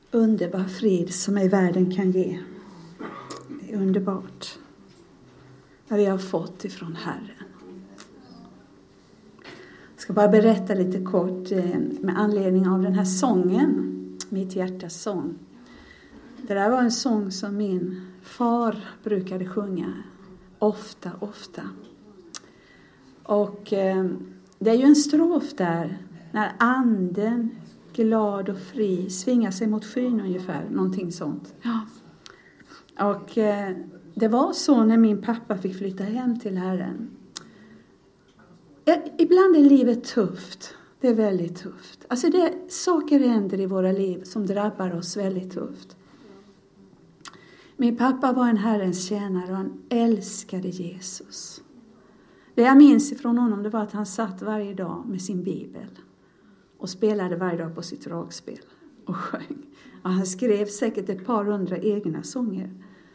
underbar frid som i världen kan ge. Det är underbart vad vi har fått ifrån Herren. Jag ska bara berätta lite kort med anledning av den här sången, Mitt hjärtas sång. Det där var en sång som min far brukade sjunga ofta. Och det är ju en strof där, när anden glad och fri svingar sig mot skyn ungefär, någonting sånt. Ja. Och det var så när min pappa fick flytta hem till Herren. Ibland är livet tufft. Det är väldigt tufft. Alltså saker händer i våra liv som drabbar oss väldigt tufft. Min pappa var en Herrens tjänare och han älskade Jesus. Det jag minns ifrån honom, det var att han satt varje dag med sin bibel. Och spelade varje dag på sitt dragspel. Och sjöng. Och han skrev säkert ett par hundra egna sånger.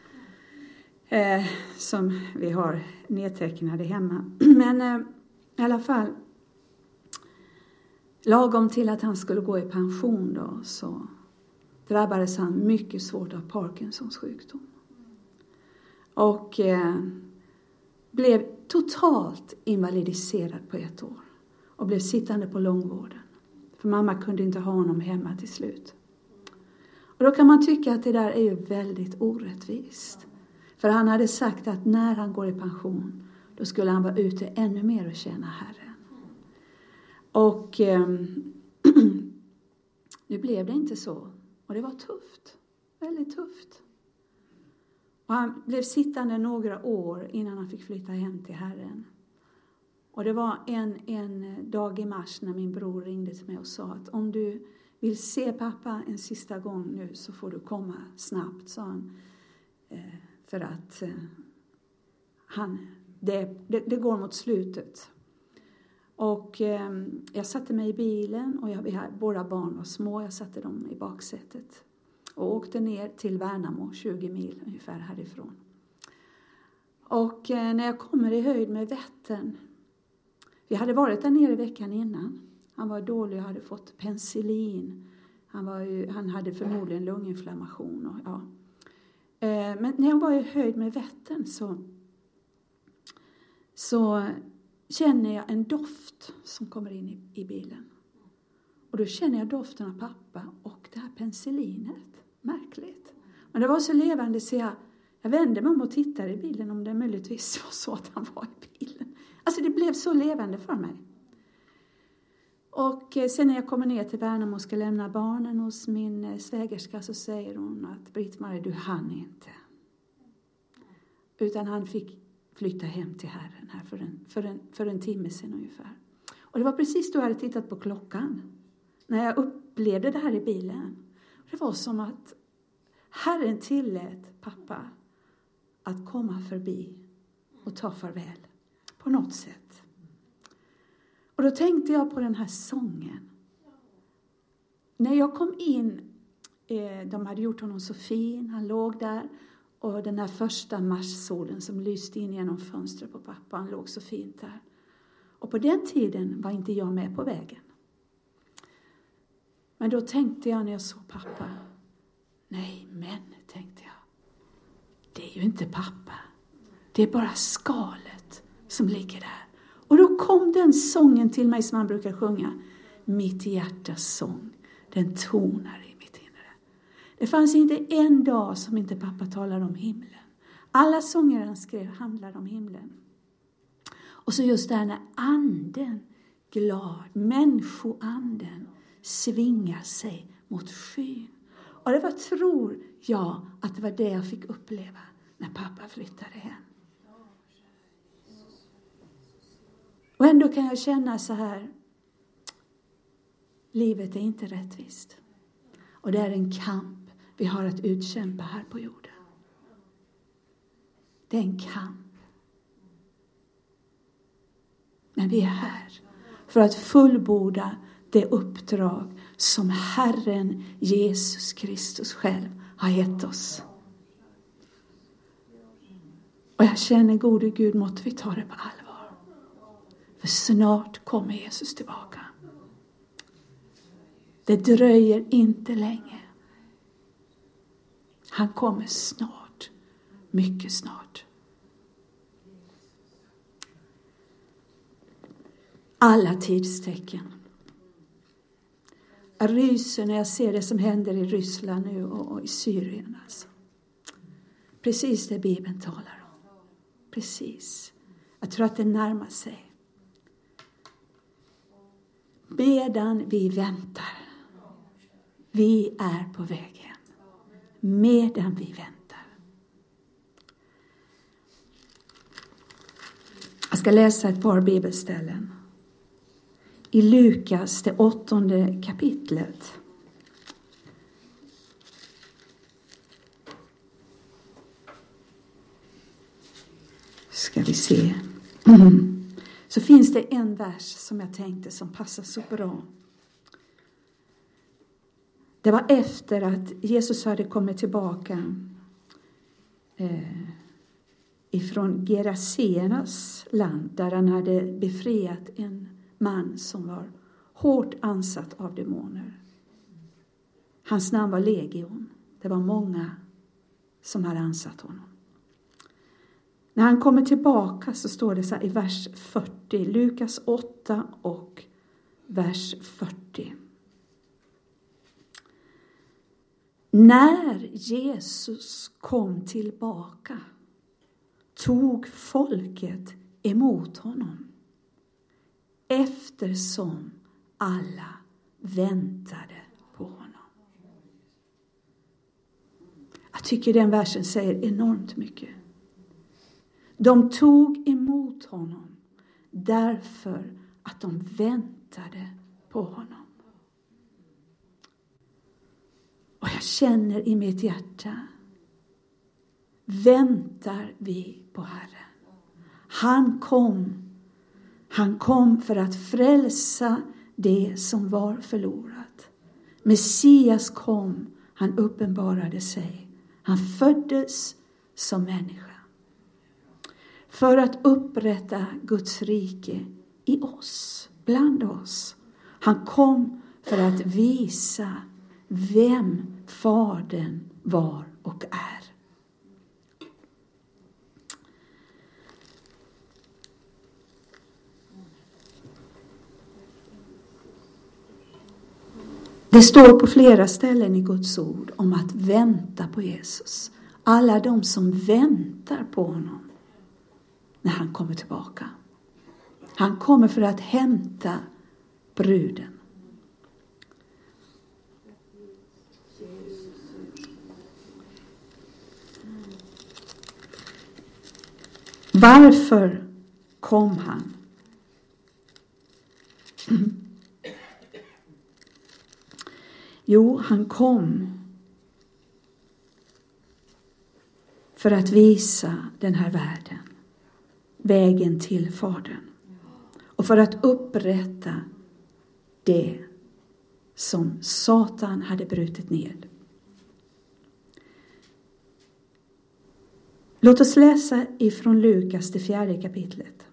Som vi har nedtecknade hemma. Men i alla fall. Lagom till att han skulle gå i pension då. Så drabbades han mycket svårt av Parkinsons sjukdom. Och blev totalt invalidiserad på 1 år. Och blev sittande på långvården. För mamma kunde inte ha honom hemma till slut. Och då kan man tycka att det där är ju väldigt orättvist. För han hade sagt att när han går i pension, då skulle han vara ute ännu mer och tjäna Herren. Och nu blev det inte så. Och det var tufft. Väldigt tufft. Och han blev sittande några år innan han fick flytta hem till Herren. Och det var en dag i mars när min bror ringde till mig och sa att om du vill se pappa en sista gång nu så får du komma snabbt, sa han. För att det går mot slutet. Och jag satte mig i bilen och våra barn var små. Jag satte dem i baksätet. Och åkte ner till Värnamo, 20 mil ungefär härifrån. Och när jag kommer i höjd med Vättern. Vi hade varit där nere veckan innan. Han var dålig och hade fått penicillin. Han hade förmodligen lunginflammation. Och, ja. Men när jag var i höjd med Vättern så känner jag en doft som kommer in i bilen. Och då känner jag doften av pappa och det här penicillinet. Märkligt. Men det var så levande så jag vände mig om och tittade i bilen om det möjligtvis var så att han var i bilen. Alltså det blev så levande för mig. Och sen när jag kommer ner till Värnamo och ska lämna barnen hos min svägerska så säger hon att Britt-Marie, du hann inte. Utan han fick flytta hem till Herren här för en timme sedan ungefär. Och det var precis då jag hade tittat på klockan. När jag upplevde det här i bilen. Det var som att Herren tillät pappa att komma förbi och ta farväl. På något sätt. Och då tänkte jag på den här sången. När jag kom in, de hade gjort honom så fin, han låg där. Och den här första marssolen som lyste in genom fönstret på pappa, han låg så fint där. Och på den tiden var inte jag med på vägen. Men då tänkte jag när jag såg pappa. Nej, men tänkte jag. Det är ju inte pappa. Det är bara skalet som ligger där. Och då kom den sången till mig som man brukar sjunga. Mitt hjärtas sång. Den tonar i mitt inre. Det fanns inte en dag som inte pappa talade om himlen. Alla sånger han skrev handlade om himlen. Och så just där när anden, glad, människoanden svingar sig mot skyn. Och det var, tror jag, att det var det jag fick uppleva när pappa flyttade hem. Och ändå kan jag känna så här. Livet är inte rättvist. Och det är en kamp vi har att utkämpa här på jorden. Det är en kamp. Men vi är här för att fullborda det uppdrag som Herren Jesus Kristus själv har gett oss. Och jag känner, gode Gud, måtte vi ta det på allvar. För snart kommer Jesus tillbaka. Det dröjer inte länge. Han kommer snart. Mycket snart. Alla tidstecken. Jag ryser när jag ser det som händer i Ryssland nu och i Syrien. Alltså. Precis det Bibeln talar om. Precis. Jag tror att det närmar sig. Medan vi väntar. Vi är på väg hem. Medan vi väntar. Jag ska läsa ett par bibelställen. I Lukas, det 8:e kapitlet. Ska vi se. Så finns det en vers som jag tänkte som passar så bra. Det var efter att Jesus hade kommit tillbaka ifrån Gerasenas land. Där han hade befriat en man som var hårt ansatt av demoner. Hans namn var Legion. Det var många som hade ansatt honom. När han kommer tillbaka så står det så här i vers 40. Lukas 8 och vers 40. När Jesus kom tillbaka tog folket emot honom. Eftersom alla väntade på honom. Jag tycker den versen säger enormt mycket. De tog emot honom därför att de väntade på honom. Och jag känner i mitt hjärta, väntar vi på Herren. Han kom för att frälsa det som var förlorat. Messias kom, han uppenbarade sig. Han föddes som människa. För att upprätta Guds rike i oss, bland oss. Han kom för att visa vem Fadern var och är. Det står på flera ställen i Guds ord om att vänta på Jesus. Alla de som väntar på honom när han kommer tillbaka. Han kommer för att hämta bruden. Varför kom han? Jo, han kom för att visa den här världen vägen till Fadern. Och för att upprätta det som Satan hade brutit ned. Låt oss läsa ifrån Lukas, det 4:e kapitlet.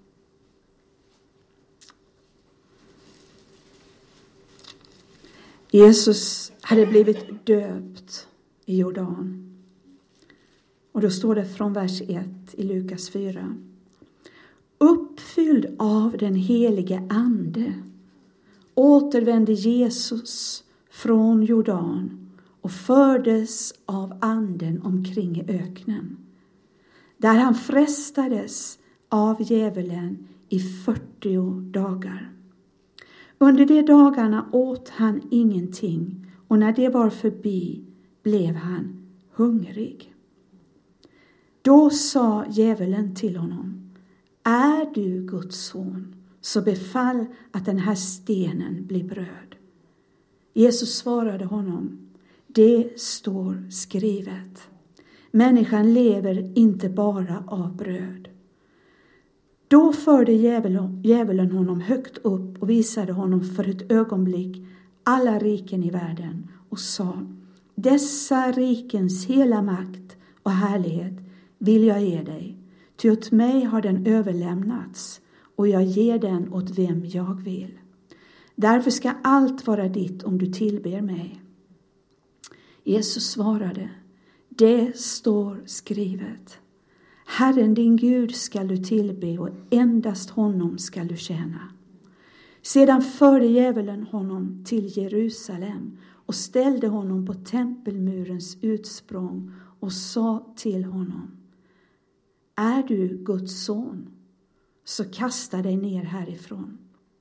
Jesus hade blivit döpt i Jordan. Och då står det från vers 1 i Lukas 4. Uppfylld av den helige ande återvände Jesus från Jordan och fördes av anden omkring i öknen. Där han frestades av djävulen i 40 dagar. Under de dagarna åt han ingenting och när det var förbi blev han hungrig. Då sa djävulen till honom: är du Guds son, så befall att den här stenen blir bröd. Jesus svarade honom: det står skrivet. Människan lever inte bara av bröd. Då förde djävulen honom högt upp och visade honom för ett ögonblick alla riken i världen och sa: dessa rikens hela makt och härlighet vill jag ge dig. Ty åt mig har den överlämnats och jag ger den åt vem jag vill. Därför ska allt vara ditt om du tillber mig. Jesus svarade: Det står skrivet. Herren din Gud skall du tillbe och endast honom skall du tjäna. Sedan förde djävulen honom till Jerusalem och ställde honom på tempelmurens utsprång och sa till honom: är du Guds son, så kasta dig ner härifrån.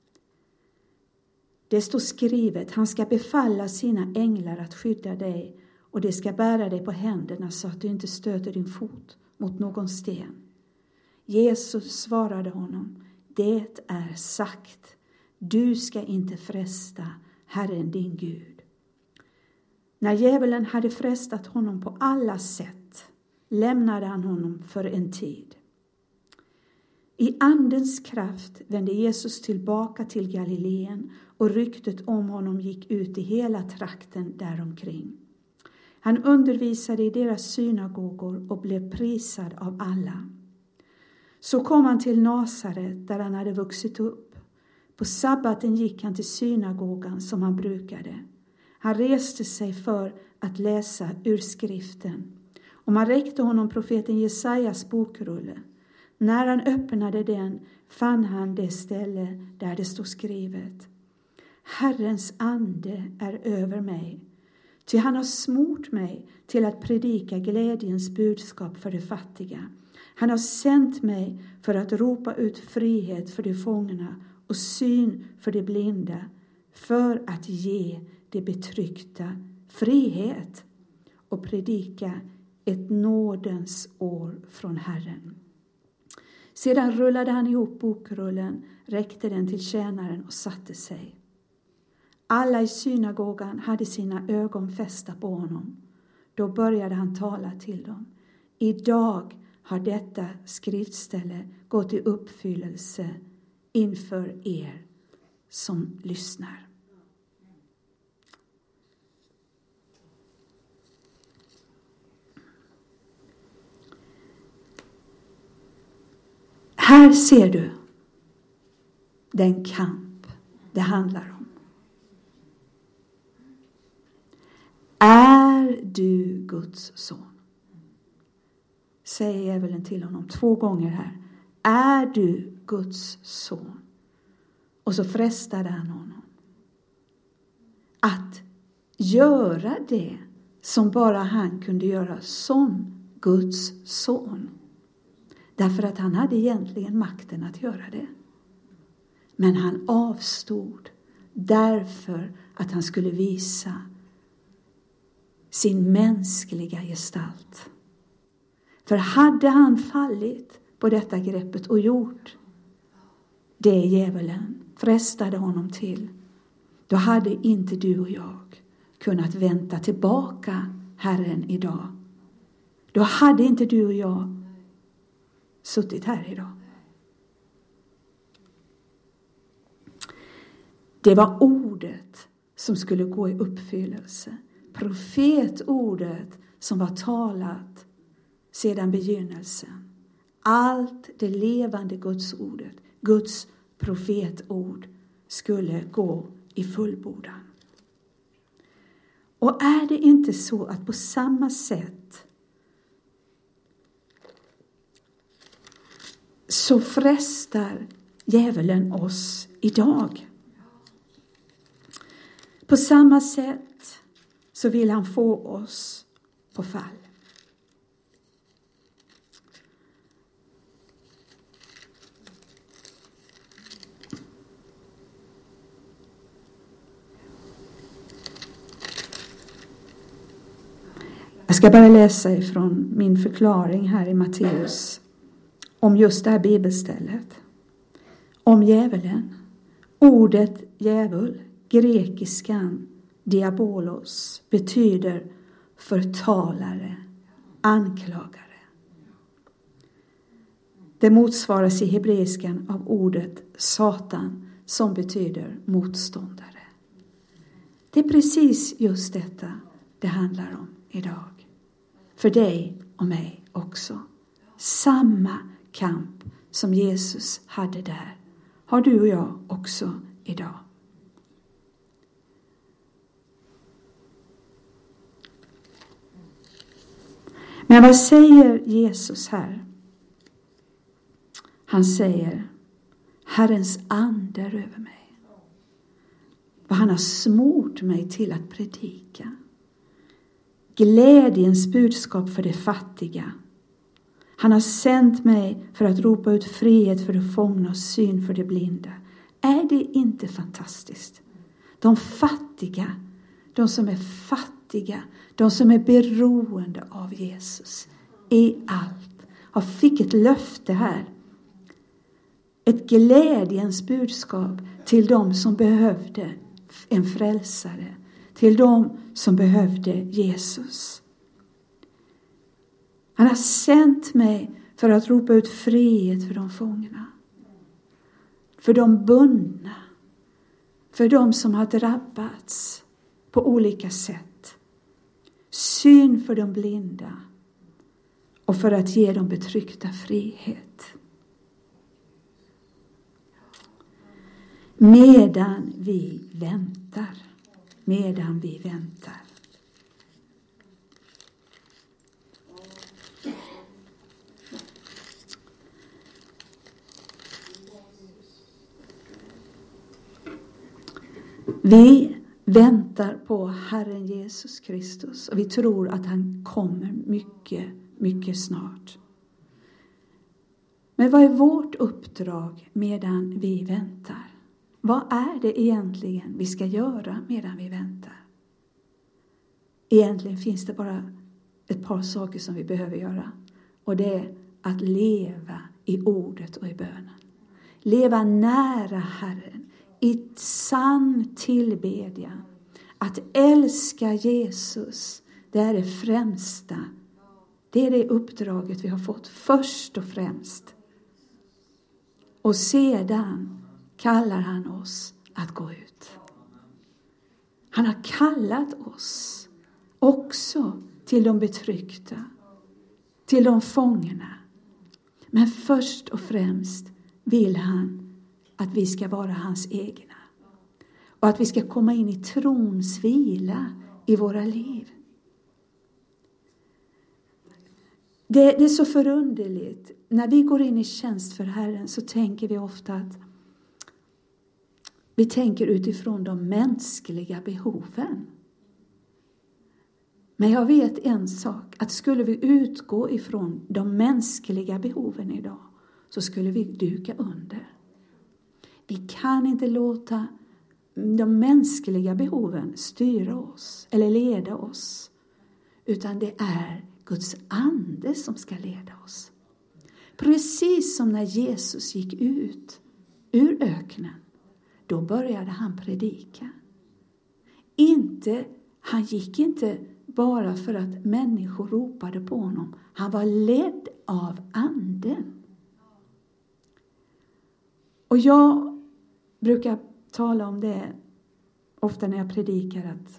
Det står skrivet, han ska befalla sina änglar att skydda dig och det ska bära dig på händerna så att du inte stöter din fot mot någon sten. Jesus svarade honom: det är sagt, du ska inte fresta Herren din Gud. När djävulen hade frestat honom på alla sätt lämnade han honom för en tid. I andens kraft vände Jesus tillbaka till Galileen och ryktet om honom gick ut i hela trakten däromkring. Han undervisade i deras synagogor och blev prisad av alla. Så kom han till Nasaret där han hade vuxit upp. På sabbaten gick han till synagogan som han brukade. Han reste sig för att läsa ur skriften. Och man räckte honom profeten Jesajas bokrulle. När han öppnade den fann han det ställe där det stod skrivet: Herrens ande är över mig. Ty han har smort mig till att predika glädjens budskap för de fattiga. Han har sänt mig för att ropa ut frihet för de fångna och syn för de blinda, för att ge de betryckta frihet och predika ett nådens år från Herren. Sedan rullade han ihop bokrullen, räckte den till tjänaren och satte sig. Alla i synagogan hade sina ögon fästa på honom. Då började han tala till dem. Idag har detta skriftställe gått i uppfyllelse inför er som lyssnar. Här ser du den kamp det handlar om. Är du Guds son? Säger djävulen till honom 2 gånger här. Är du Guds son? Och så frestade han honom att göra det som bara han kunde göra som Guds son. Därför att han hade egentligen makten att göra det. Men han avstod därför att han skulle visa sin mänskliga gestalt. För hade han fallit på detta greppet och gjort det djävulen frestade honom till, då hade inte du och jag kunnat vänta tillbaka Herren idag. Då hade inte du och jag suttit här idag. Det var ordet som skulle gå i uppfyllelse. Profetordet som var talat sedan begynnelsen. Allt det levande Guds ordet, Guds profetord, skulle gå i fullbordan. Och är det inte så att på samma sätt så frestar djävulen oss idag? På samma sätt så vill han få oss på fall. Jag ska bara läsa ifrån min förklaring här i Matteus om just det här bibelstället. Om djävulen. Ordet djävul, grekiskan diabolos, betyder förtalare, anklagare. Det motsvaras i hebreiskan av ordet Satan som betyder motståndare. Det är precis just detta det handlar om idag. För dig och mig också. Samma kamp som Jesus hade där har du och jag också idag. Men vad säger Jesus här? Han säger: Herrens ande är över mig. Vad han har smort mig till att predika. Glädjens budskap för de fattiga. Han har sänt mig för att ropa ut frihet för de fångna och syn för de blinda. Är det inte fantastiskt? De fattiga, de som är fattiga, de som är beroende av Jesus i allt, har fick ett löfte här. Ett glädjens budskap till de som behövde en frälsare. Till de som behövde Jesus. Han har sänt mig för att ropa ut frihet för de fångna. För de bundna. För de som har drabbats på olika sätt. Syn för de blinda. Och för att ge dem betryckta frihet. Medan vi väntar. Medan vi väntar. Vi väntar på Herren Jesus Kristus och vi tror att han kommer mycket, mycket snart. Men vad är vårt uppdrag medan vi väntar? Vad är det egentligen vi ska göra medan vi väntar? Egentligen finns det bara ett par saker som vi behöver göra. Och det är att leva i ordet och i bönen. Leva nära Herren i sann tillbedjan. Att älska Jesus, det är det främsta. Det är det uppdraget vi har fått först och främst. Och sedan kallar han oss att gå ut. Han har kallat oss också till de betryckta, till de fångna. Men först och främst vill han att vi ska vara hans egna. Och att vi ska komma in i trons vila i våra liv. Det är så förunderligt. När vi går in i tjänst för Herren så tänker vi ofta att vi tänker utifrån de mänskliga behoven. Men jag vet en sak. Att skulle vi utgå ifrån de mänskliga behoven idag så skulle vi duka under. Vi kan inte låta de mänskliga behoven styra oss eller leda oss. Utan det är Guds ande som ska leda oss. Precis som när Jesus gick ut ur öknen. Då började han predika. Han gick inte bara för att människor ropade på honom. Han var ledd av anden. Och jag brukar tala om det ofta när jag predikar att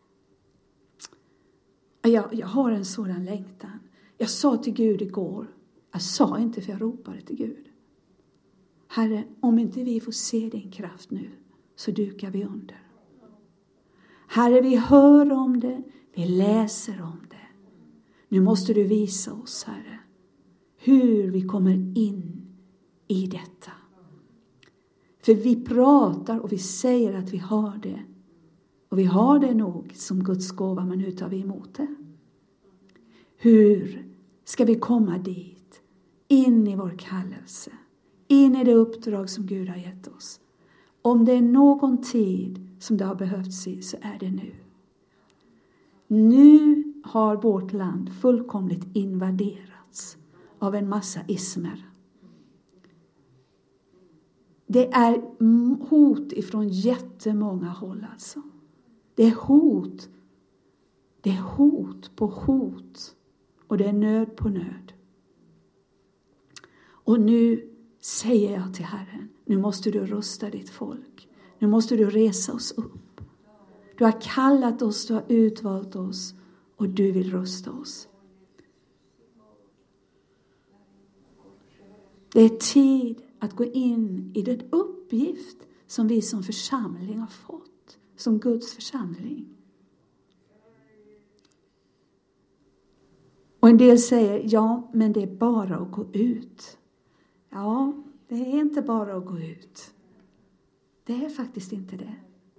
jag har en sådan längtan. Jag sa till Gud igår. Jag sa inte för jag ropade till Gud. Herre, om inte vi får se din kraft nu så dukar vi under. Herre, vi hör om det. Vi läser om det. Nu måste du visa oss, Herre, hur vi kommer in i detta. För vi pratar och vi säger att vi har det. Och vi har det nog som Guds gåva, men hur tar vi emot det? Hur ska vi komma dit? In i vår kallelse. In i det uppdrag som Gud har gett oss. Om det är någon tid som det har behövts i så är det nu. Nu har vårt land fullkomligt invaderats av en massa ismer. Det är hot ifrån jättemånga håll alltså. Det är hot. Det är hot på hot. Och det är nöd på nöd. Och nu säger jag till Herren, nu måste du rusta ditt folk. Nu måste du resa oss upp. Du har kallat oss, du har utvalt oss och du vill rusta oss. Det är tid att gå in i den uppgift som vi som församling har fått. Som Guds församling. Och Och en del säger, ja, men det är bara att gå ut. Ja, det är inte bara att gå ut. Det är faktiskt inte det.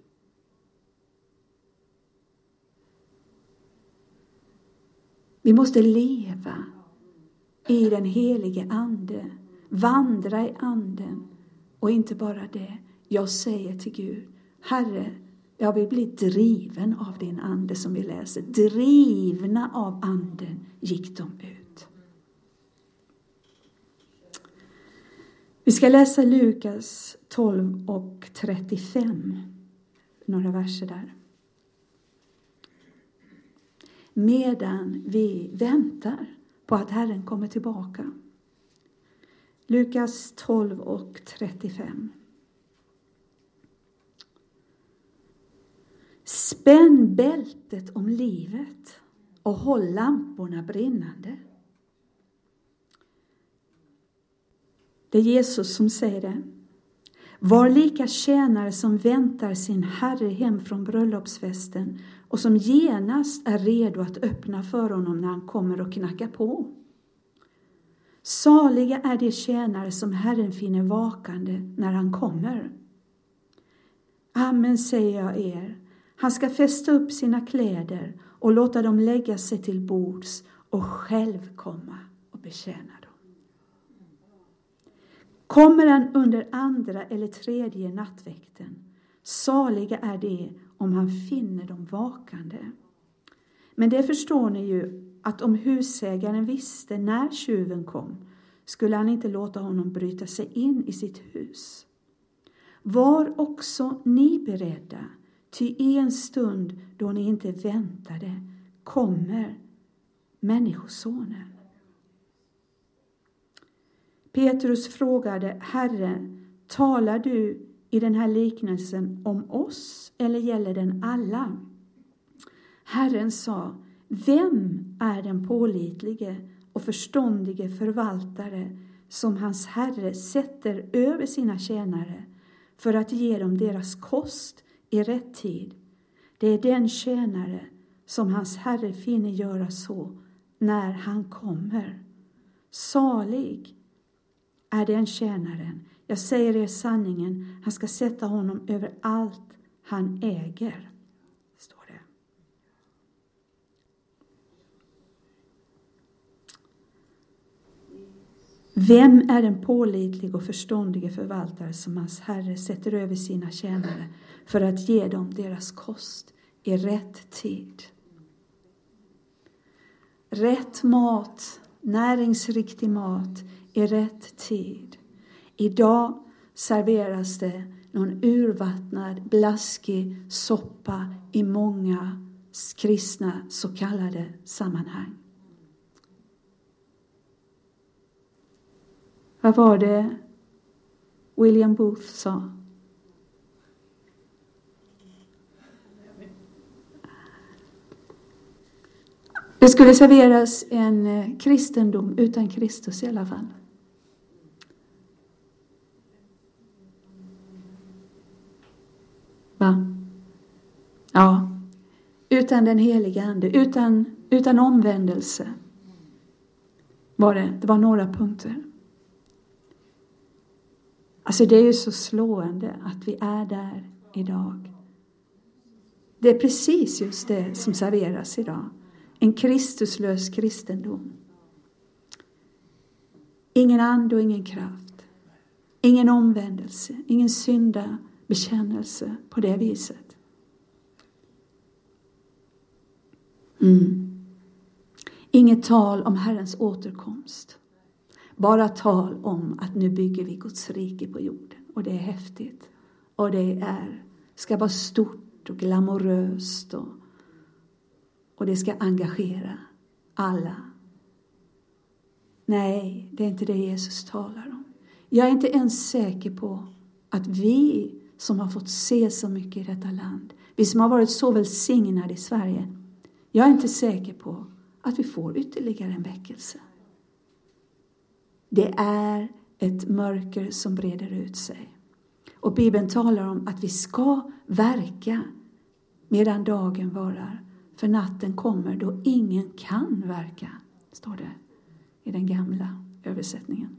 Vi måste leva i den helige ande. Vandra i anden. Och inte bara det. Jag säger till Gud, Herre, jag vill bli driven av din ande, som vi läser. Drivna av anden gick de ut. Vi ska läsa Lukas 12 och 35. Några verser där. Medan vi väntar på att Herren kommer tillbaka. Lukas 12 och 35. Spänn bältet om livet och håll lamporna brinnande. Det är Jesus som säger det. Var lika tjänare som väntar sin herre hem från bröllopsfesten och som genast är redo att öppna för honom när han kommer och knackar på. Saliga är de tjänare som Herren finner vakande när han kommer. Amen, säger jag er. Han ska fästa upp sina kläder och låta dem lägga sig till bords och själv komma och betjäna dem. Kommer han under andra eller tredje nattväkten, saliga är det om han finner dem vakande. Men det förstår ni ju, att om husägaren visste när tjuven kom, skulle han inte låta honom bryta sig in i sitt hus. Var också ni beredda, ty i en stund då ni inte väntade kommer Människosonen. Petrus frågade, Herre, talar du i den här liknelsen om oss eller gäller den alla? Herren sa, vem är den pålitlige och förståndige förvaltare som hans herre sätter över sina tjänare för att ge dem deras kost i rätt tid? Det är den tjänare som hans herre finner göra så när han kommer. Salig är den tjänaren. Jag säger er sanningen, han ska sätta honom över allt han äger. Står det. Vem är den pålitlig och förståndige förvaltare som hans herre sätter över sina tjänare för att ge dem deras kost i rätt tid? Rätt mat, näringsriktig mat i rätt tid. Idag serveras det någon urvattnad, blaskig soppa i många kristna så kallade sammanhang. Vad var det William Booth sa? Det skulle serveras en kristendom utan Kristus i alla fall. Va? Ja. Utan den heliga ande. Utan omvändelse. Det var några punkter. Alltså det är ju så slående att vi är där idag. Det är precis just det som serveras idag. En Kristuslös kristendom. Ingen ande och ingen kraft. Ingen omvändelse. Ingen synda bekännelse på det viset. Inget tal om Herrens återkomst. Bara tal om att nu bygger vi Guds rike på jorden. Och det är häftigt. Och det ska vara stort och glamoröst. Och det ska engagera alla. Nej, det är inte det Jesus talar om. Jag är inte ens säker på att vi som har fått se så mycket i detta land. Vi som har varit så välsignade i Sverige. Jag är inte säker på att vi får ytterligare en väckelse. Det är ett mörker som breder ut sig. Och Bibeln talar om att vi ska verka medan dagen varar. För natten kommer då ingen kan verka. står det i den gamla översättningen.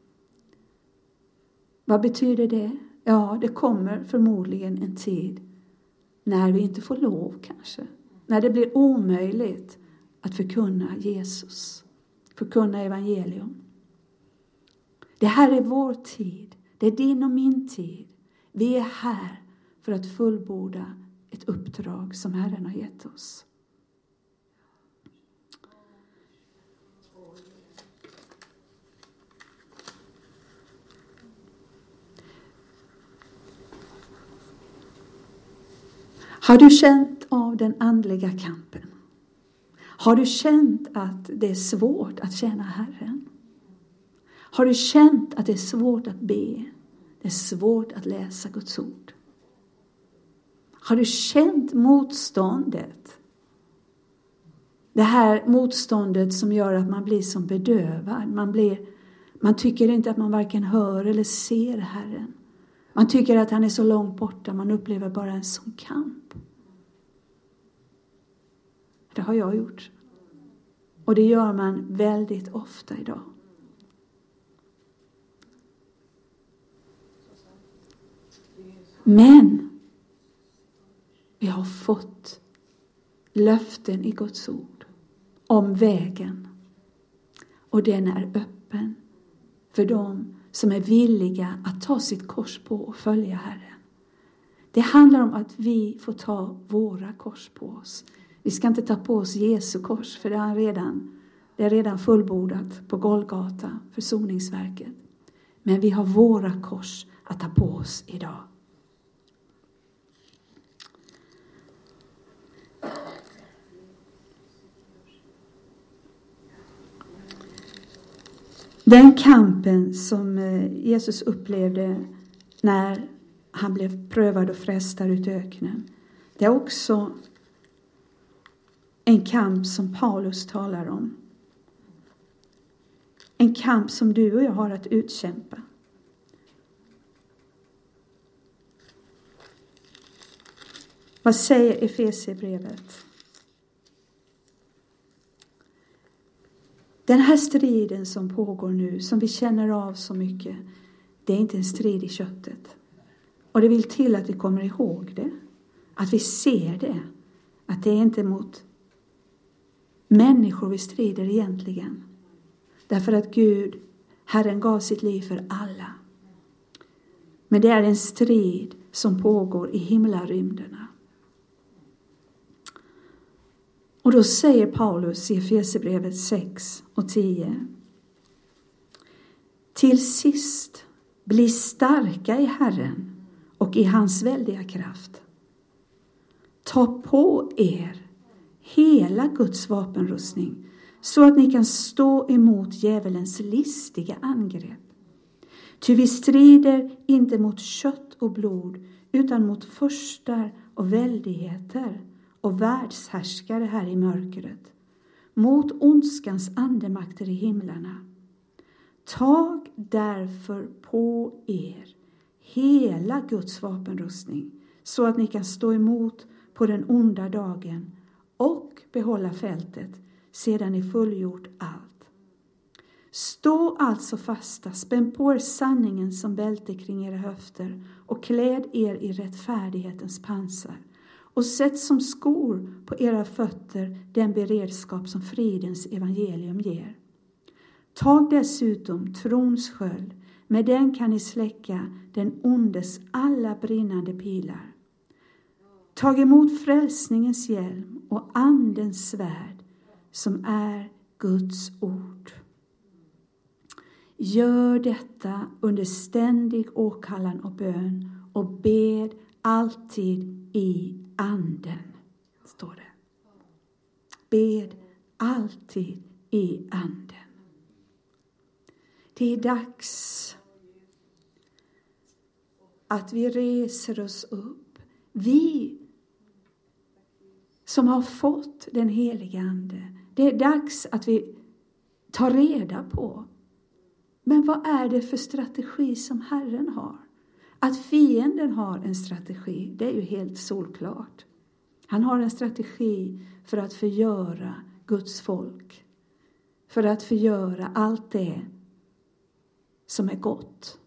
Vad betyder det? Ja, det kommer förmodligen en tid när vi inte får lov kanske. När det blir omöjligt att förkunna Jesus. Förkunna evangelium. Det här är vår tid. Det är din och min tid. Vi är här för att fullborda ett uppdrag som Herren har gett oss. Har du känt av den andliga kampen? Har du känt att det är svårt att tjäna Herren? Har du känt att det är svårt att be? Det är svårt att läsa Guds ord. Har du känt motståndet? Det här motståndet som gör att man blir som bedövad. Man tycker inte att man varken hör eller ser Herren. Man tycker att han är så långt borta. Man upplever bara en sån kamp. Det har jag gjort. Och det gör man väldigt ofta idag. Men vi har fått löften i Guds ord om vägen. Och den är öppen för dem som är villiga att ta sitt kors på och följa Herren. Det handlar om att vi får ta våra kors på oss. Vi ska inte ta på oss Jesu kors, för det är redan fullbordat på Golgata, försoningsverket. Men vi har våra kors att ta på oss idag. Den kampen som Jesus upplevde när han blev prövad och frestad ut i öknen. Det är också en kamp som Paulus talar om. En kamp som du och jag har att utkämpa. Vad säger Efesierbrevet? Den här striden som pågår nu, som vi känner av så mycket, det är inte en strid i köttet. Och det vill till att vi kommer ihåg det. Att vi ser det. Att det är inte mot människor vi strider egentligen. Därför att Gud, Herren gav sitt liv för alla. Men det är en strid som pågår i himlarymderna. Och då säger Paulus i Efesierbrevet 6 och 10. Till sist, bli starka i Herren och i hans väldiga kraft. Ta på er hela Guds vapenrustning så att ni kan stå emot djävulens listiga angrepp. Ty vi strider inte mot kött och blod utan mot furstar och väldigheter och världshärskare här i mörkret, mot ondskans andemakter i himlarna. Tag därför på er hela Guds vapenrustning så att ni kan stå emot på den onda dagen och behålla fältet sedan ni fullgjort allt. Stå alltså fasta, spänn på er sanningen som bälte kring era höfter och kläd er i rättfärdighetens pansar. Och sätt som skor på era fötter den beredskap som fridens evangelium ger. Tag dessutom trons sköld, med den kan ni släcka den ondes alla brinnande pilar. Tag emot frälsningens hjälm och andens svärd som är Guds ord. Gör detta under ständig åkallan och bön och bed alltid i anden, står det. Bed alltid i anden. Det är dags att vi reser oss upp. Vi som har fått den heliga ande. Det är dags att vi tar reda på. Men vad är det för strategi som Herren har? Att fienden har en strategi, det är ju helt solklart. Han har en strategi för att förgöra Guds folk. för att förgöra allt det som är gott.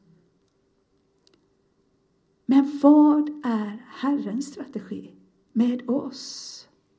Men vad är Herrens strategi med oss?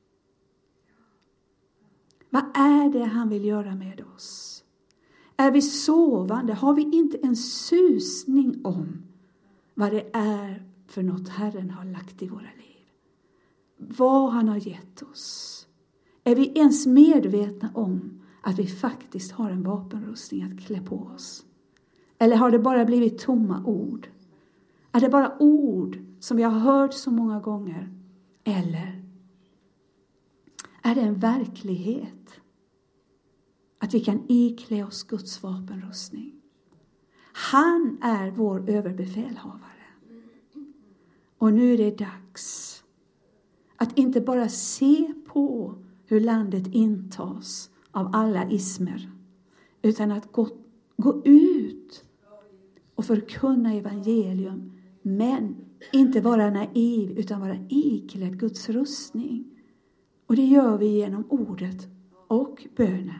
Vad är det han vill göra med oss? Är vi sovande? Har vi inte en susning om vad det är för något Herren har lagt i våra liv? Vad han har gett oss? Är vi ens medvetna om att vi faktiskt har en vapenrustning att klä på oss? Eller har det bara blivit tomma ord? Är det bara ord som vi har hört så många gånger? Eller är det en verklighet att vi kan iklä oss Guds vapenrustning? Han är vår överbefälhavare. Och nu är det dags att inte bara se på hur landet intas av alla ismer, utan att gå ut och förkunna evangelium, men inte vara naiv utan vara iklädd Guds rustning. Och det gör vi genom ordet och bönen.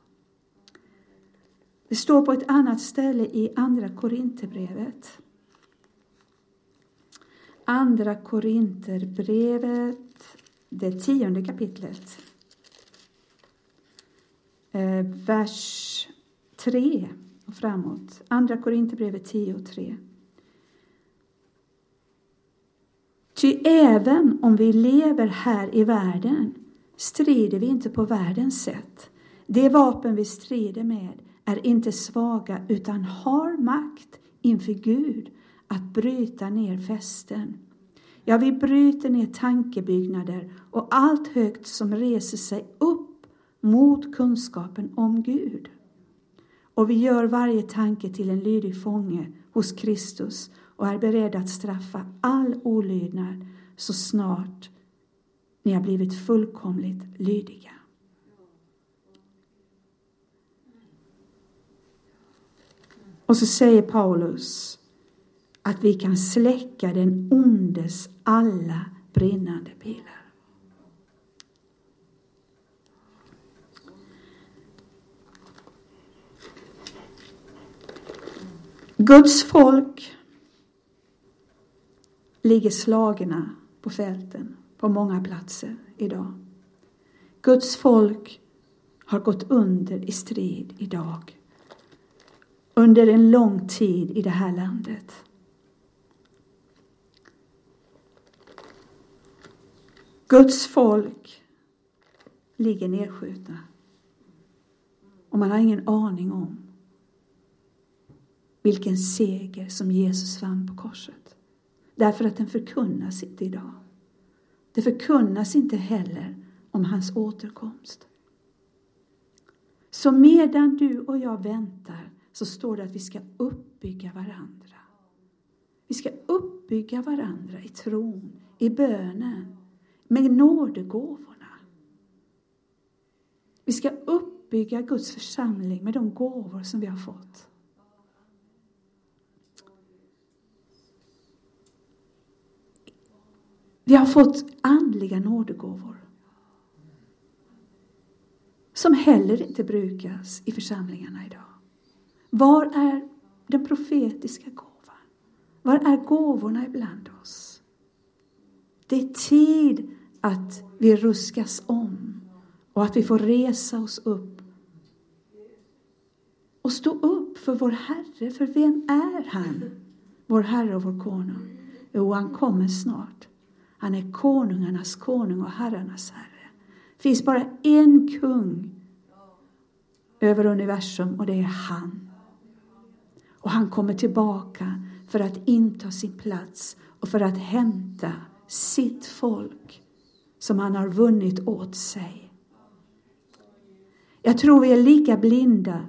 Det står på ett annat ställe i Andra Korinterbrevet. Andra Korinterbrevet, det 10:e kapitlet. Vers 3 och framåt. Andra Korinterbrevet 10:3. Ty även om vi lever här i världen strider vi inte på världens sätt. Det vapen vi strider med är inte svaga utan har makt inför Gud att bryta ner fästen. Ja, vi bryter ner tankebyggnader och allt högt som reser sig upp mot kunskapen om Gud. Och vi gör varje tanke till en lydig fånge hos Kristus och är beredda att straffa all olydnad så snart ni har blivit fullkomligt lydiga. Och så säger Paulus att vi kan släcka den ondes alla brinnande pilar. Guds folk ligger slagna på fälten på många platser idag. Guds folk har gått under i strid idag. Under en lång tid i det här landet. Guds folk ligger nedskjutna. Och man har ingen aning om vilken seger som Jesus vann på korset. Därför att den förkunnas inte idag. Det förkunnas inte heller om hans återkomst. Så medan du och jag väntar så står det att vi ska uppbygga varandra. Vi ska uppbygga varandra i tron, i bönen, med nådegåvorna. Vi ska uppbygga Guds församling med de gåvor som vi har fått. Vi har fått andliga nådegåvor som heller inte brukas i församlingarna idag. Var är den profetiska gåvan? Var är gåvorna ibland oss? Det är tid att vi ruskas om och att vi får resa oss upp och stå upp för vår Herre. För vem är han? Vår Herre och vår konung. Jo, han kommer snart. Han är konungarnas konung och herrarnas herre. Det finns bara en kung över universum och det är han. Och han kommer tillbaka för att inta sin plats och för att hämta sitt folk som han har vunnit åt sig. Jag tror vi är lika blinda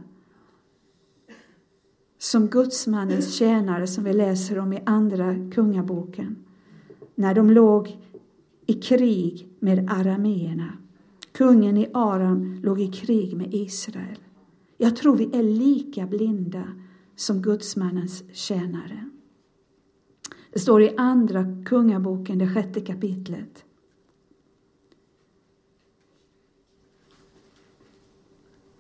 som gudsmannens tjänare som vi läser om i andra kungaboken. När de låg i krig med arameerna. Kungen i Aram låg i krig med Israel. Jag tror vi är lika blinda som gudsmannens tjänare. Det står i andra kungaboken, det 6:e kapitlet.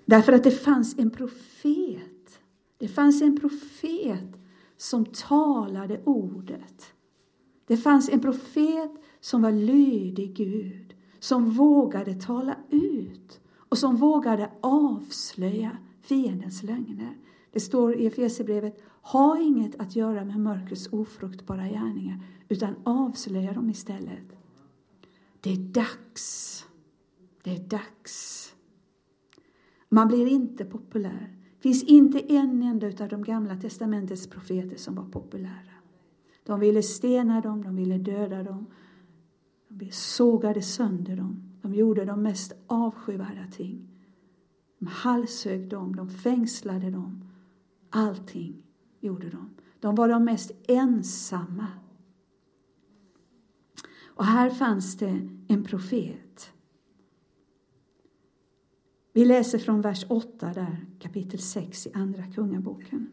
Därför att det fanns en profet. Det fanns en profet som talade ordet. Det fanns en profet som var lydig Gud. Som vågade tala ut. Och som vågade avslöja fiendens lögner. Det står i Efesierbrevet: ha inget att göra med mörkrets ofruktbara gärningar, utan avslöja dem istället. Det är dags. Det är dags. Man blir inte populär. Det finns inte en enda av de gamla testamentets profeter som var populära. De ville stena dem, de ville döda dem. De sågade sönder dem. De gjorde de mest avskyvärda ting. De halshögg dem, de fängslade dem. Allting gjorde de. De var de mest ensamma. Och här fanns det en profet. Vi läser från vers 8 där, kapitel 6 i andra kungaboken.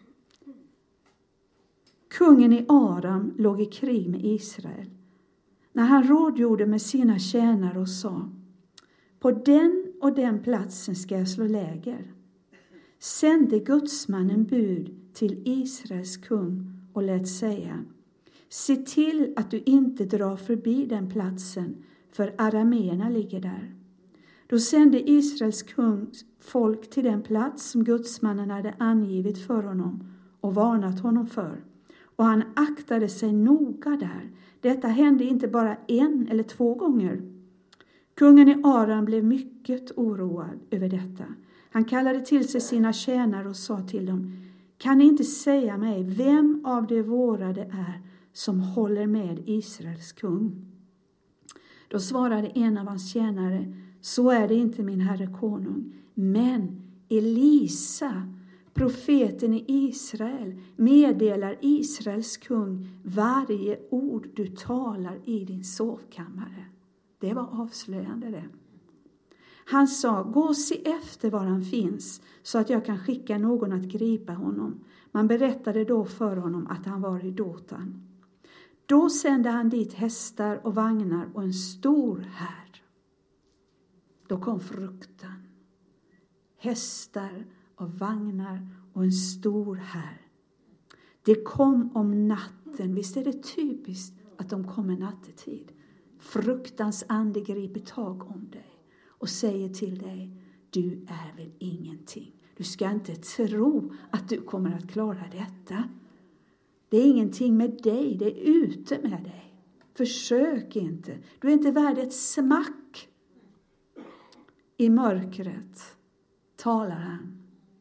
Kungen i Aram låg i krig med Israel. När han rådgjorde med sina tjänare och sa: på den och den platsen ska jag slå läger. Sände gudsmannen bud till Israels kung och lät säga: se till att du inte drar förbi den platsen, för arameerna ligger där. Då sände Israels kung folk till den plats som gudsmannen hade angivit för honom och varnat honom för. Och han aktade sig noga där. Detta hände inte bara 1 eller 2 gånger. Kungen i Aram blev mycket oroad över detta. Han kallade till sig sina tjänare och sa till dem: kan ni inte säga mig vem av de våra det är som håller med Israels kung? Då svarade en av hans tjänare: så är det inte, min herre konung. Men Elisa, profeten i Israel, meddelar Israels kung varje ord du talar i din sovkammare. Det var avslöjande det. Han sa: gå och se efter var han finns, så att jag kan skicka någon att gripa honom. Man berättade då för honom att han var i Dotan. Då sände han dit hästar och vagnar och en stor här. Då kom fruktan. Hästar och vagnar och en stor här. Det kom om natten. Visst är det typiskt att de kommer nattetid. Fruktans ande griper tag om dig och säger till dig: du är väl ingenting. Du ska inte tro att du kommer att klara detta. Det är ingenting med dig, det är ute med dig. Försök inte. Du är inte värd ett smack. I mörkret talar han.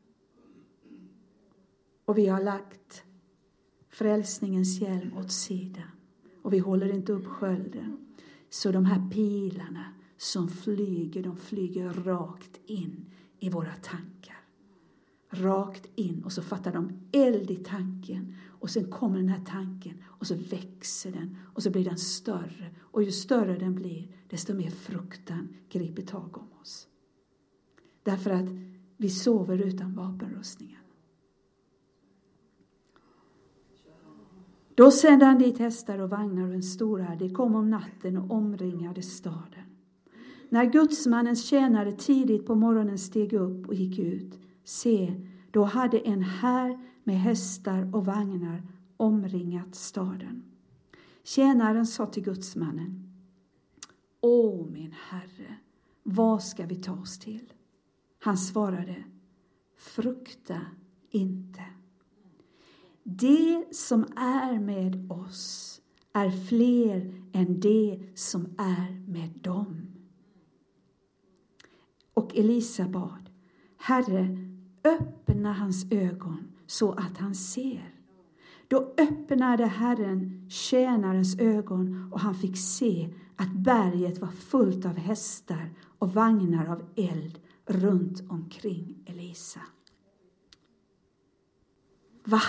Och vi har lagt frälsningens hjälm åt sidan. Och vi håller inte upp skölden. Så de här pilarna som flyger, de flyger rakt in i våra tankar. Rakt in, och så fattar de eld i tanken. Och sen kommer den här tanken och så växer den och så blir den större. Och ju större den blir, desto mer fruktan griper tag om oss. Därför att vi sover utan vapenrustningen. Då sände han dit hästar och vagnar och en stor här. Det kom om natten och omringade staden. När gudsmannens tjänare tidigt på morgonen steg upp och gick ut, se, då hade en här med hästar och vagnar omringat staden. Tjänaren sa till gudsmannen: Åh, min herre, vad ska vi ta oss till? Han svarade: frukta inte. Det som är med oss är fler än det som är med dem. Och Elisa bad: Herre, öppna hans ögon så att han ser. Då öppnade Herren tjänarens ögon och han fick se att berget var fullt av hästar och vagnar av eld runt omkring Elisa. Va?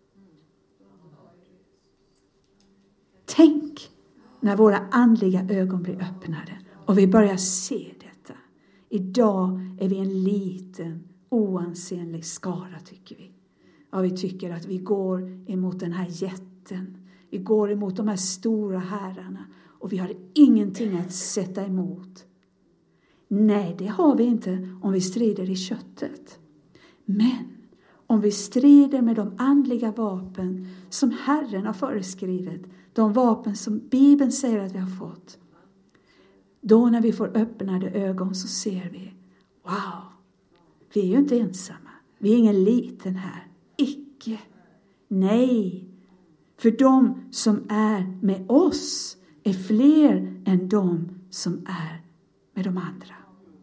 Tänk när våra andliga ögon blir öppnade och vi börjar se detta. Idag är vi en liten, oansenlig skara, tycker vi. Ja, vi tycker att vi går emot den här jätten. Vi går emot de här stora herrarna och vi har ingenting att sätta emot. Nej, det har vi inte om vi strider i köttet. Men om vi strider med de andliga vapen som Herren har föreskrivit, de vapen som Bibeln säger att vi har fått, då när vi får öppnade ögon så ser vi, wow, vi är ju inte ensamma. Vi är ingen liten här. Icke. Nej. För de som är med oss är fler än de som är med de andra.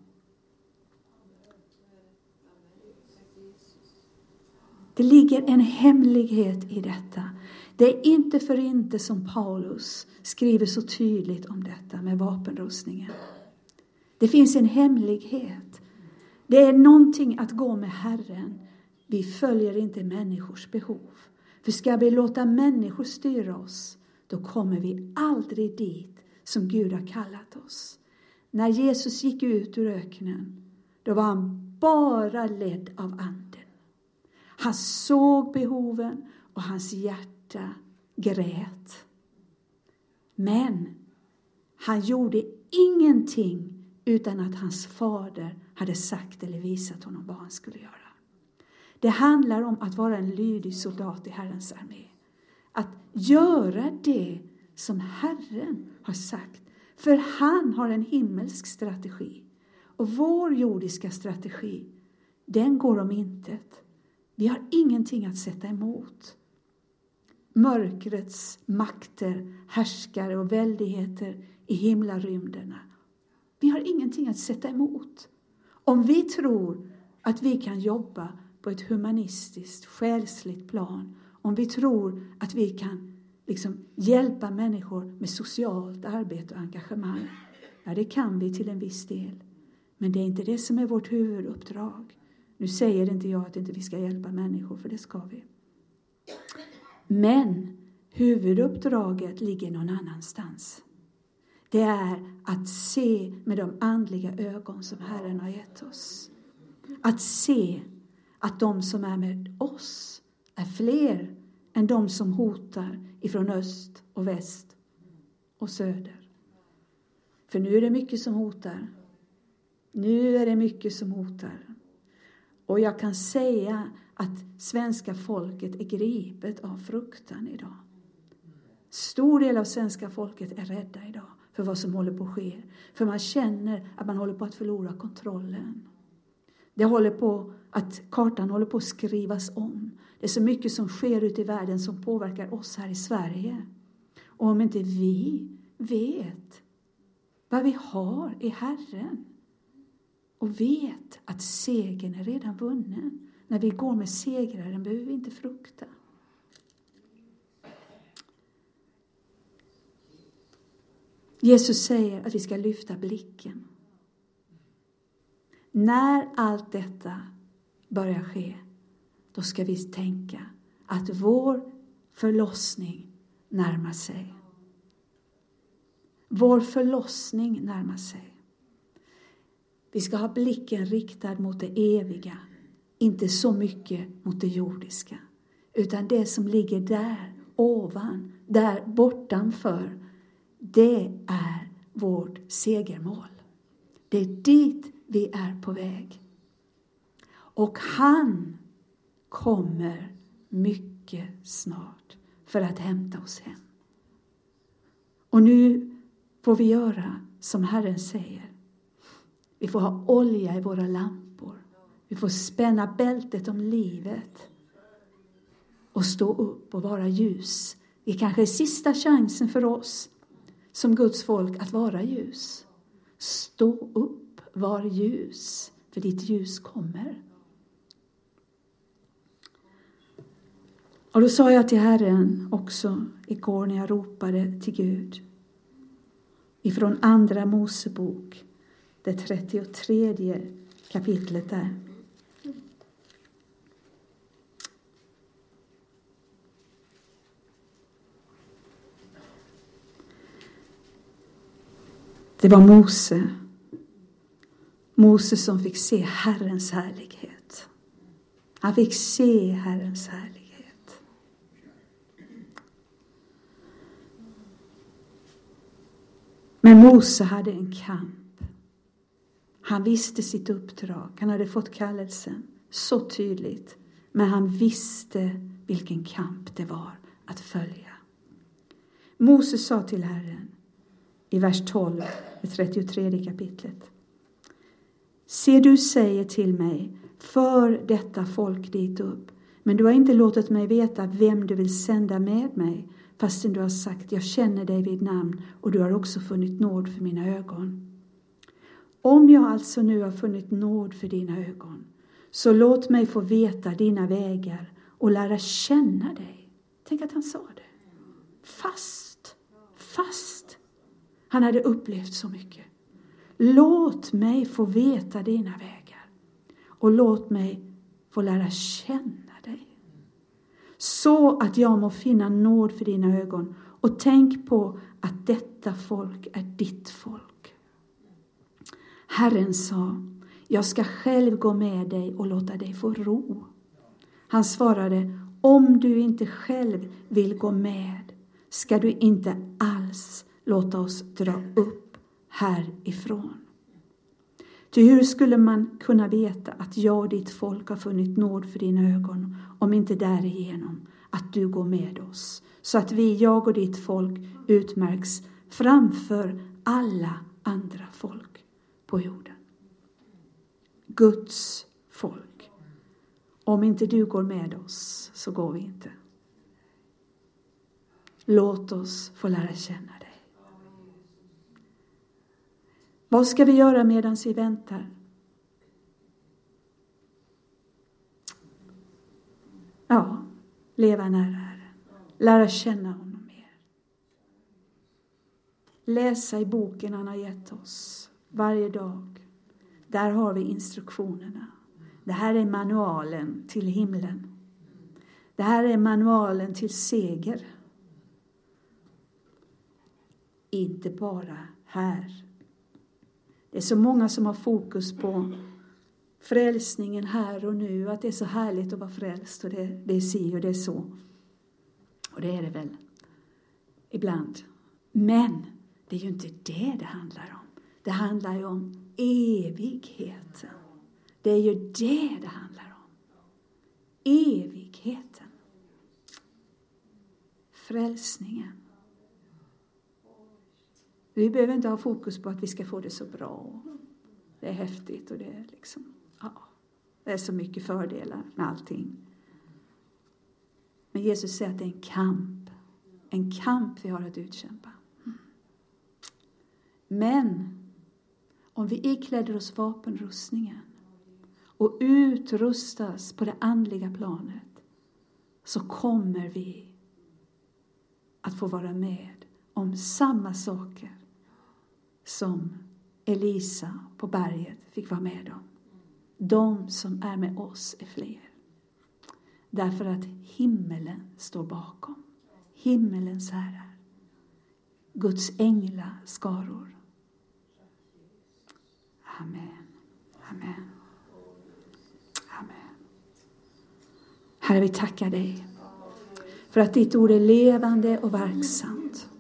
Det ligger en hemlighet i detta. Det är inte för inte som Paulus skriver så tydligt om detta med vapenrustningen. Det finns en hemlighet. Det är någonting att gå med Herren. Vi följer inte människors behov. För ska vi låta människor styra oss, då kommer vi aldrig dit som Gud har kallat oss. När Jesus gick ut ur öknen, då var han bara ledd av anden. Han såg behoven och hans hjärta grät. Men han gjorde ingenting utan att hans fader hade sagt eller visat honom vad han skulle göra. Det handlar om att vara en lydig soldat i Herrens armé. Att göra det som Herren har sagt. För han har en himmelsk strategi. Och vår jordiska strategi, den går om intet. Vi har ingenting att sätta emot. Mörkrets makter, härskare och väldigheter i himlarymderna. Vi har ingenting att sätta emot. Om vi tror att vi kan jobba på ett humanistiskt, själsligt plan. Om vi tror att vi kan hjälpa människor med socialt arbete och engagemang. Ja, det kan vi till en viss del. Men det är inte det som är vårt huvuduppdrag. Nu säger inte jag att inte vi ska hjälpa människor, för det ska vi. Men huvuduppdraget ligger någon annanstans. Det är att se med de andliga ögon som Herren har gett oss. Att se att de som är med oss är fler än de som hotar ifrån öst och väst och söder. För nu är det mycket som hotar. Nu är det mycket som hotar. Och jag kan säga att svenska folket är gripet av fruktan idag. Stor del av svenska folket är rädda idag för vad som håller på att ske. För man känner att man håller på att förlora kontrollen. Kartan håller på att skrivas om. Det är så mycket som sker ute i världen som påverkar oss här i Sverige. Och om inte vi vet vad vi har i Herren och vet att segern är redan vunnen. När vi går med segraren behöver vi inte frukta. Jesus säger att vi ska lyfta blicken. När allt detta börjar ske, då ska vi tänka att vår förlossning närmar sig. Vår förlossning närmar sig. Vi ska ha blicken riktad mot det eviga. Inte så mycket mot det jordiska. Utan det som ligger där ovan, där bortanför. Det är vårt segermål. Det är dit vi är på väg. Och han kommer mycket snart för att hämta oss hem. Och nu får vi göra som Herren säger. Vi får ha olja i våra lampor. Vi får spänna bältet om livet. Och stå upp och vara ljus. Det är kanske sista chansen för oss som Guds folk att vara ljus. Stå upp, var ljus. För ditt ljus kommer. Och då sa jag till Herren också igår när jag ropade till Gud. Ifrån andra Mosebok, det 33 kapitlet där. Det var Mose som fick se Herrens härlighet. Han fick se Herrens härlighet. Men Mose hade en kamp. Han visste sitt uppdrag. Han hade fått kallelsen så tydligt. Men han visste vilken kamp det var att följa. Moses sa till Herren i vers 12, i 33 kapitlet. Se, du säger till mig, för detta folk dit upp. Men du har inte låtit mig veta vem du vill sända med mig. Fastän du har sagt, jag känner dig vid namn och du har också funnit nåd för mina ögon. Om jag alltså nu har funnit nåd för dina ögon, så låt mig få veta dina vägar och lära känna dig. Tänk att han sa det. Fast. Han hade upplevt så mycket. Låt mig få veta dina vägar och låt mig få lära känna dig. Så att jag må finna nåd för dina ögon. Och tänk på att detta folk är ditt folk. Herren sa, jag ska själv gå med dig och låta dig få ro. Han svarade, om du inte själv vill gå med, ska du inte alls låta oss dra upp härifrån. Ty hur skulle man kunna veta att jag och ditt folk har funnit nåd för dina ögon, om inte därigenom att du går med oss, så att jag och ditt folk utmärks framför alla andra folk på jorden. Guds folk. Om inte du går med oss, så går vi inte. Låt oss få lära känna dig. Vad ska vi göra medan vi väntar? Ja, leva nära Herren. Lära känna honom mer. Läsa i boken han har gett oss varje dag. Där har vi instruktionerna. Det här är manualen till himlen. Det här är manualen till seger. Inte bara här. Det är så många som har fokus på frälsningen här och nu. Att det är så härligt att vara frälst. Och det är si och det är så. Och det är det väl ibland. Men det är ju inte det handlar om. Det handlar ju om evigheten. Det är ju det handlar om. Evigheten. Frälsningen. Vi behöver inte ha fokus på att vi ska få det så bra. Det är häftigt och det är liksom, det är så mycket fördelar med allting. Men Jesus säger att det är en kamp. En kamp vi har att utkämpa. Men om vi ikläder oss vapenrustningen och utrustas på det andliga planet, så kommer vi att få vara med om samma saker som Elisa på berget fick vara med om. De som är med oss är fler. Därför att himmelen står bakom. Himmelens herrar. Guds änglar skaror. Amen. Amen. Amen. Herre, vi tackar dig för att ditt ord är levande och verksamt.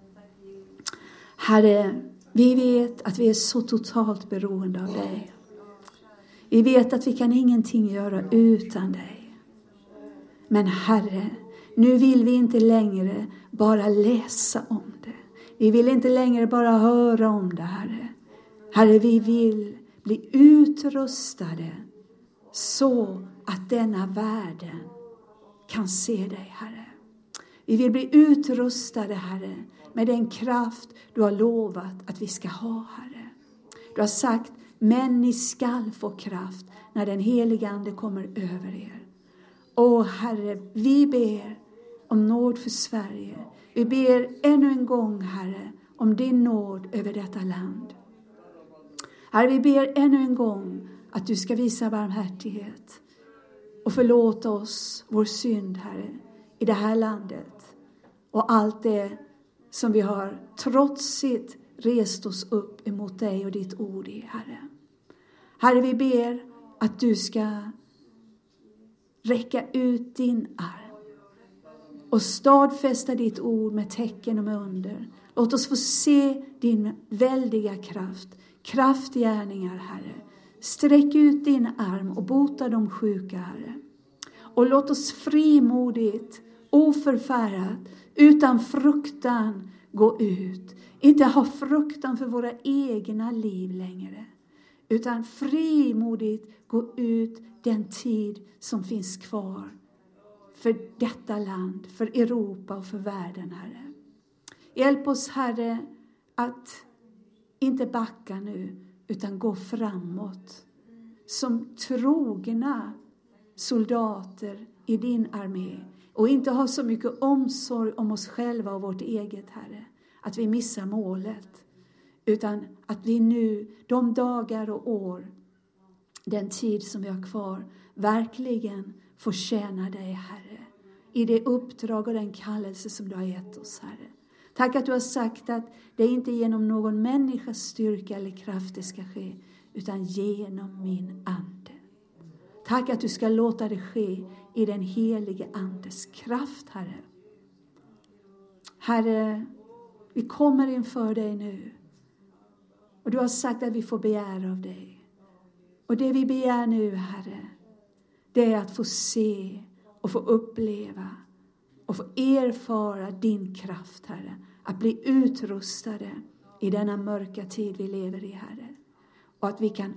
Herre, vi vet att vi är så totalt beroende av dig. Vi vet att vi kan ingenting göra utan dig. Men Herre, nu vill vi inte längre bara läsa om det. Vi vill inte längre bara höra om det, Herre. Herre, vi vill bli utrustade så att denna världen kan se dig, Herre. Vi vill bli utrustade, Herre, med den kraft du har lovat att vi ska ha, Herre. Du har sagt, men ni skall få kraft när den heliga ande kommer över er. Åh Herre, vi ber om nåd för Sverige. Vi ber ännu en gång, Herre, om din nåd över detta land. Herre, vi ber ännu en gång att du ska visa barmhärtighet och förlåta oss vår synd, Herre, i det här landet. Och allt det som vi har trotsigt rest oss upp emot dig och ditt ord i, Herre. Herre, vi ber att du ska räcka ut din arm och stadfästa ditt ord med tecken och med under. Låt oss få se din väldiga kraft kraftgärningar, Herre. Sträck ut din arm och bota de sjuka, Herre. Och låt oss frimodigt, oförfärat, utan fruktan gå ut. Inte ha fruktan för våra egna liv längre. Utan frimodigt gå ut den tid som finns kvar. För detta land, för Europa och för världen, Herre. Hjälp oss, Herre, att inte backa nu, utan gå framåt. Som trogna soldater i din armé. Och inte ha så mycket omsorg om oss själva och vårt eget, Herre. Att vi missar målet. Utan att vi nu, de dagar och år, den tid som vi har kvar, verkligen får tjäna dig, Herre. I det uppdrag och den kallelse som du har gett oss, Herre. Tack att du har sagt att det inte genom någon människas styrka eller kraft det ska ske, utan genom min ande. Tack att du ska låta det ske i den helige andes kraft, Herre. Herre, vi kommer inför dig nu. Och du har sagt att vi får begära av dig. Och det vi begär nu, Herre, det är att få se och få uppleva och få erfara din kraft, Herre. Att bli utrustade i denna mörka tid vi lever i, Herre. Och att vi kan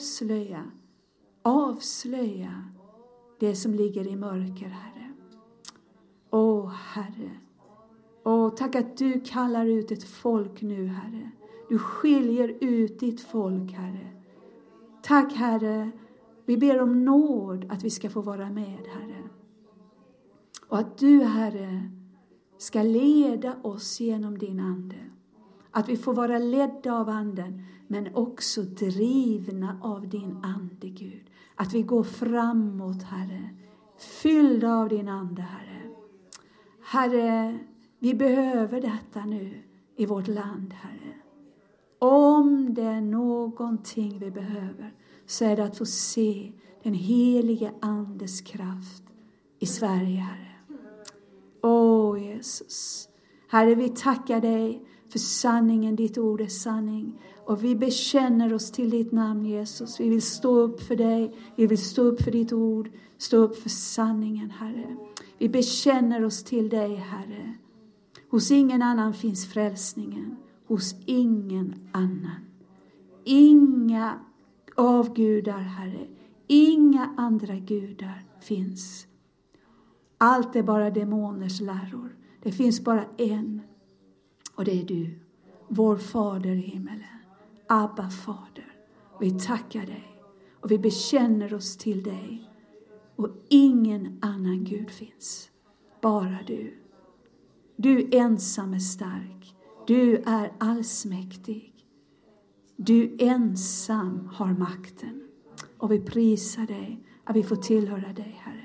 avslöja det som ligger i mörker, Herre. Åh, Herre. Åh, tack att du kallar ut ett folk nu, Herre. Du skiljer ut ditt folk, Herre. Tack, Herre. Vi ber om nåd att vi ska få vara med, Herre. Och att du, Herre, ska leda oss genom din ande. Att vi får vara ledda av anden, men också drivna av din ande, Gud. Att vi går framåt, Herre. Fyllda av din ande, Herre. Herre, vi behöver detta nu i vårt land, Herre. Om det är någonting vi behöver, så är det att få se den helige andes kraft i Sverige, Herre. Åh, Jesus. Herre, vi tackar dig för sanningen. Ditt ord är sanning. Och vi bekänner oss till ditt namn, Jesus. Vi vill stå upp för dig. Vi vill stå upp för ditt ord. Stå upp för sanningen, Herre. Vi bekänner oss till dig, Herre. Hos ingen annan finns frälsningen. Hos ingen annan. Inga avgudar, Herre. Inga andra gudar finns. Allt är bara demoners läror. Det finns bara en. Och det är du. Vår fader i himmelen. Abba, fader. Vi tackar dig. Och vi bekänner oss till dig. Och ingen annan Gud finns. Bara du. Du ensam är stark. Du är allsmäktig. Du ensam har makten. Och vi prisar dig att vi får tillhöra dig, Herre.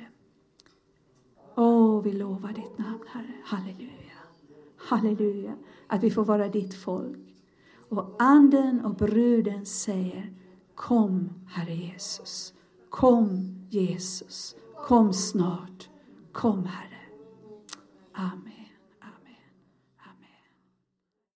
Åh, vi lovar ditt namn, Herre. Halleluja. Halleluja. Att vi får vara ditt folk. Och anden och bruden säger: kom, Herre Jesus. Kom, Jesus. Kom snart. Kom, Herre. Amen.